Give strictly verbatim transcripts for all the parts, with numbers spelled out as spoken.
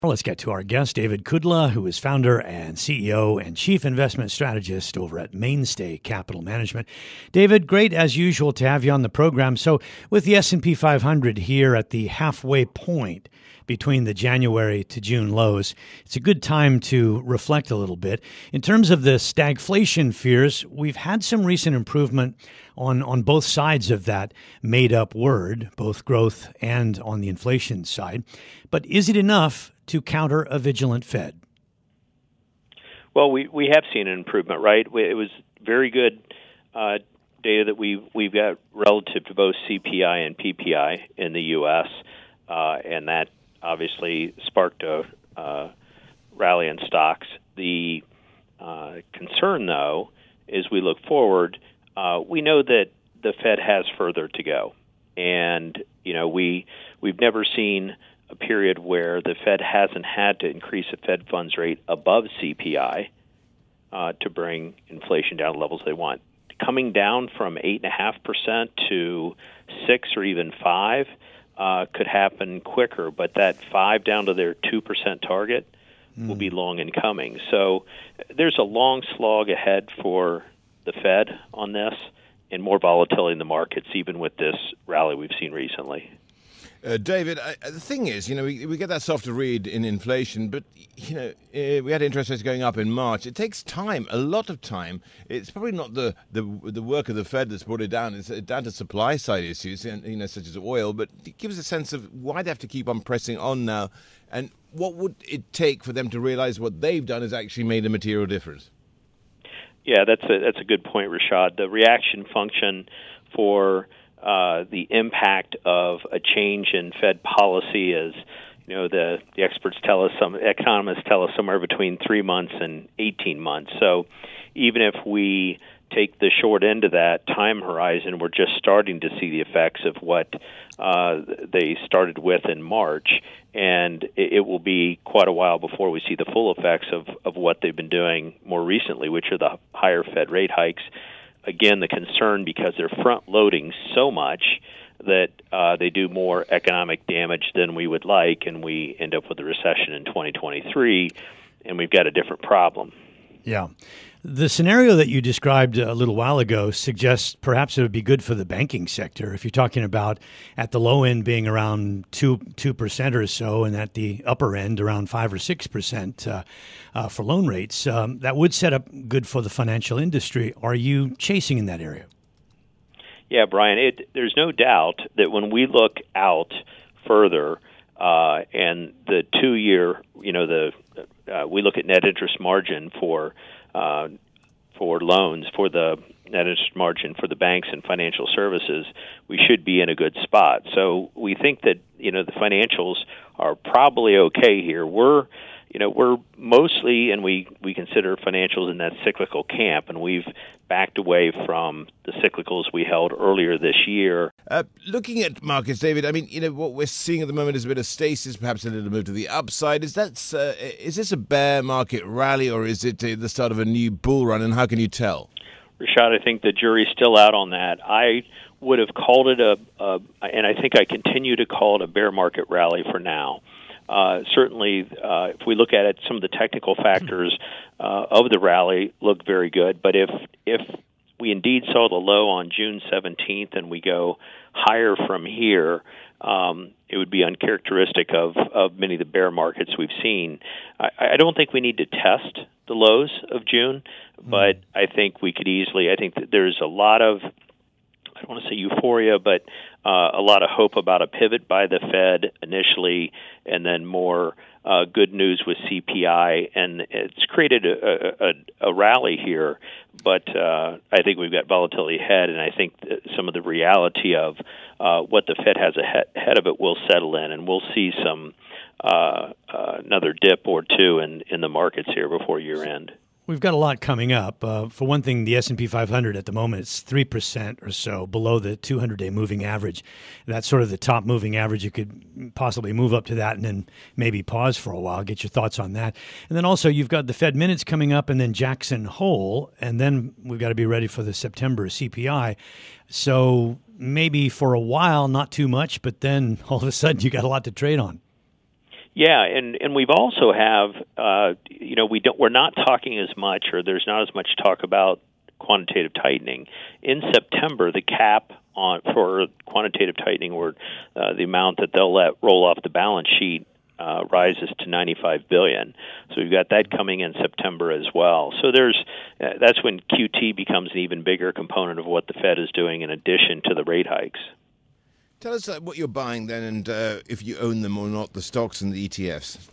Let's get to our guest, David Kudla, who is founder and C E O and chief investment strategist over at Mainstay Capital Management. David, great as usual to have you on the program. So with the S and P five hundred here at the halfway point between the January to June lows, it's a good time to reflect a little bit. In terms of the stagflation fears, we've had some recent improvement on, on both sides of that made-up word, both growth and on the inflation side. But is it enough to counter a vigilant Fed? Well, we, we have seen an improvement, right? It was very good uh, data that we we've got relative to both C P I and P P I in the U S, uh, and that obviously sparked a uh, rally in stocks. The uh, concern, though, as we look forward, uh, we know that the Fed has further to go, and you know we we've never seen a period where the Fed hasn't had to increase the Fed funds rate above C P I uh, to bring inflation down to levels they want. Coming down from eight point five percent to six or even five uh, could happen quicker, but that five down to their two percent target mm. will be long in coming. So there's a long slog ahead for the Fed on this and more volatility in the markets, even with this rally we've seen recently. Uh, David, I, the thing is, you know, we, we get that softer read in inflation, but, you know, uh, we had interest rates going up in March. It takes time, a lot of time. It's probably not the, the the work of the Fed that's brought it down. It's down to supply side issues, you know, such as oil, but it gives us a sense of why they have to keep on pressing on now, and what would it take for them to realize what they've done has actually made a material difference? Yeah, that's a, that's a good point, Rashad. The reaction function for Uh, the impact of a change in Fed policy is, you know, the, the experts tell us, some economists tell us somewhere between three months and eighteen months. So even if we take the short end of that time horizon, we're just starting to see the effects of what uh, they started with in March, and it, it will be quite a while before we see the full effects of, of what they've been doing more recently, which are the higher Fed rate hikes. Again, the concern because they're front-loading so much that uh, they do more economic damage than we would like, and we end up with a recession in twenty twenty-three, and we've got a different problem. Yeah. The scenario that you described a little while ago suggests perhaps it would be good for the banking sector. If you're talking about at the low end being around two two percent or so, and at the upper end around five or six percent uh, uh, for loan rates, um, that would set up good for the financial industry. Are you chasing in that area? Yeah, Brian. It, there's no doubt that when we look out further, uh, and the two-year, you know, the uh, we look at net interest margin for. Uh, for loans, for the net interest margin for the banks and financial services, we should be in a good spot. So we think that, you know, the financials are probably okay here. We're, you know, we're mostly, and we, we consider financials in that cyclical camp, and we've backed away from the cyclicals we held earlier this year. Uh, looking at markets, David, I mean, you know, what we're seeing at the moment is a bit of stasis, perhaps a little move to the upside. Is that uh, is this a bear market rally, or is it uh, the start of a new bull run, and how can you tell? Rashad, I think the jury's still out on that. I would have called it a, a and I think I continue to call it a bear market rally for now. Uh, certainly, uh, if we look at it, some of the technical factors uh, of the rally look very good. But if if we indeed saw the low on June seventeenth and we go higher from here, um, it would be uncharacteristic of, of many of the bear markets we've seen. I, I don't think we need to test the lows of June, but I think we could easily, I think that there's a lot of, I don't want to say euphoria, but uh, a lot of hope about a pivot by the Fed initially, and then more uh, good news with C P I, and it's created a, a, a rally here. But uh, I think we've got volatility ahead, and I think some of the reality of uh, what the Fed has ahead of it will settle in, and we'll see some uh, uh, another dip or two in, in the markets here before year end. We've got a lot coming up. Uh, for one thing, the S and P five hundred at the moment is three percent or so below the two hundred day moving average. That's sort of the top moving average. You could possibly move up to that and then maybe pause for a while, get your thoughts on that. And then also you've got the Fed minutes coming up and then Jackson Hole, and then we've got to be ready for the September C P I. So maybe for a while, not too much, but then all of a sudden you got a lot to trade on. Yeah, and, and we've also have, uh, you know, we don't, we're not talking as much, or there's not as much talk about quantitative tightening. In September, the cap on for quantitative tightening, or uh, the amount that they'll let roll off the balance sheet, uh, rises to ninety-five billion dollars. So we've got that coming in September as well. So there's uh, that's when Q T becomes an even bigger component of what the Fed is doing in addition to the rate hikes. Tell us uh, what you're buying then, and uh, if you own them or not, the stocks and the E T Fs.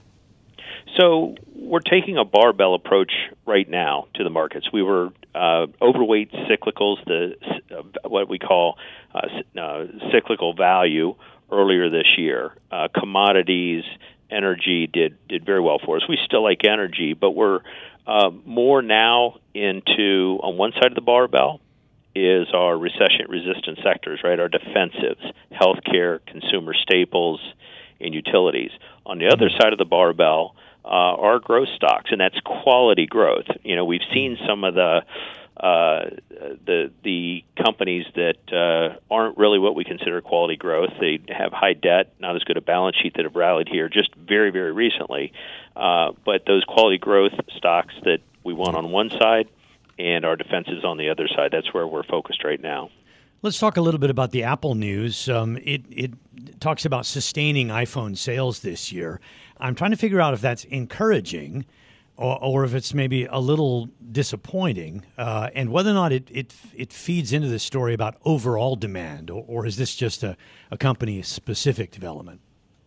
So we're taking a barbell approach right now to the markets. We were uh, overweight cyclicals, the uh, what we call uh, uh, cyclical value earlier this year. Uh, commodities, energy did did very well for us. We still like energy, but we're uh, more now into, on one side of the barbell, is our recession-resistant sectors, right? Our defensives, healthcare, consumer staples, and utilities. On the other side of the barbell, uh, are growth stocks, and that's quality growth. You know, we've seen some of the uh, the the companies that uh, aren't really what we consider quality growth. They have high debt, not as good a balance sheet, that have rallied here just very, very recently. Uh, but those quality growth stocks that we want on one side, and our defenses on the other side, that's where we're focused right now. Let's talk a little bit about the Apple news. Um, it, it talks about sustaining iPhone sales this year. I'm trying to figure out if that's encouraging or, or if it's maybe a little disappointing, uh, and whether or not it, it it feeds into the story about overall demand, or, or is this just a, a company-specific development?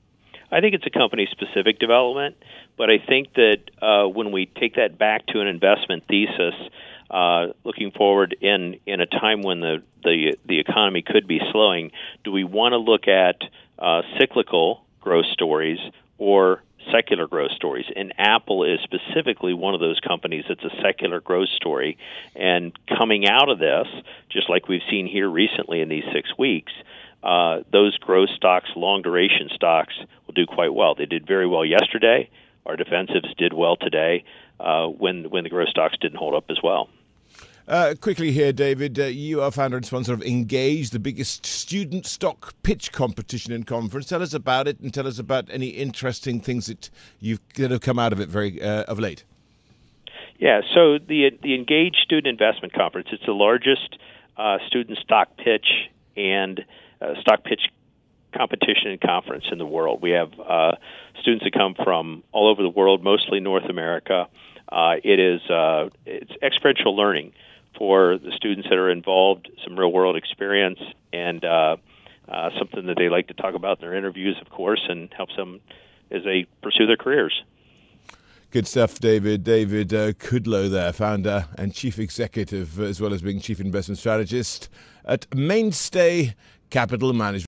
I think it's a company-specific development, but I think that uh, when we take that back to an investment thesis, uh, looking forward in, in a time when the, the the economy could be slowing, do we want to look at uh, cyclical growth stories or secular growth stories? And Apple is specifically one of those companies that's a secular growth story. And coming out of this, just like we've seen here recently in these six weeks, Uh, those growth stocks, long-duration stocks, will do quite well. They did very well yesterday. Our defensives did well today uh, when when the growth stocks didn't hold up as well. Uh, quickly here, David, uh, you are founder and sponsor of Engage, the biggest student stock pitch competition and conference. Tell us about it, and tell us about any interesting things that you've that have come out of it very uh, of late. Yeah, so the the Engage Student Investment Conference, it's the largest uh, student stock pitch and Uh, stock pitch competition and conference in the world. We have uh, students that come from all over the world, mostly North America. Uh, it is uh, it's experiential learning for the students that are involved, some real world experience, and uh, uh, something that they like to talk about in their interviews, of course, and helps them as they pursue their careers. Good stuff, David. David uh, Kudlow there, founder and chief executive, as well as being chief investment strategist at Mainstay Capital Management.